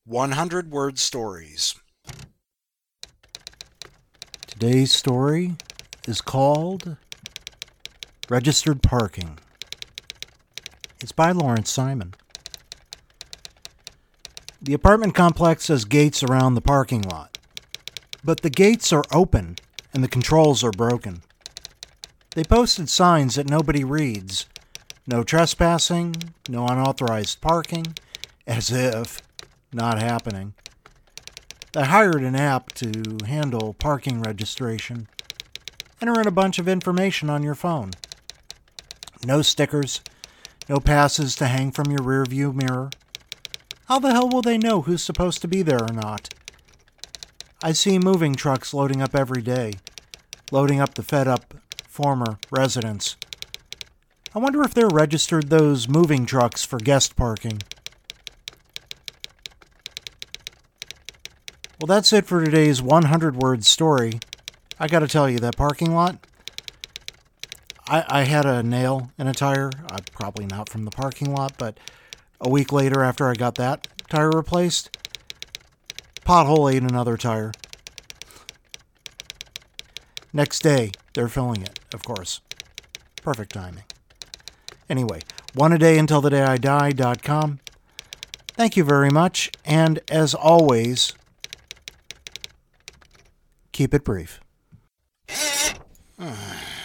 100-word stories. Today's story is called Registered Parking. It's by Lawrence Simon. The apartment complex has gates around the parking lot, but the gates are open and the controls are broken. They posted signs that nobody reads. No trespassing, no unauthorized parking, as if not happening. They hired an app to handle parking registration. Enter in a bunch of information on your phone. No stickers, no passes to hang from your rearview mirror. How the hell will they know who's supposed to be there or not? I see moving trucks loading up every day, loading up the fed-up former residents. I wonder if they're registered those moving trucks for guest parking. Well, that's it for today's 100-word story. I gotta tell you, that parking lot, I had a nail in a tire. Probably not from the parking lot, but a week later after I got that tire replaced, pothole ate another tire. Next day, they're filling it, of course. Perfect timing. Anyway, oneadayuntiltheday.com. Thank you very much, and as always, keep it brief.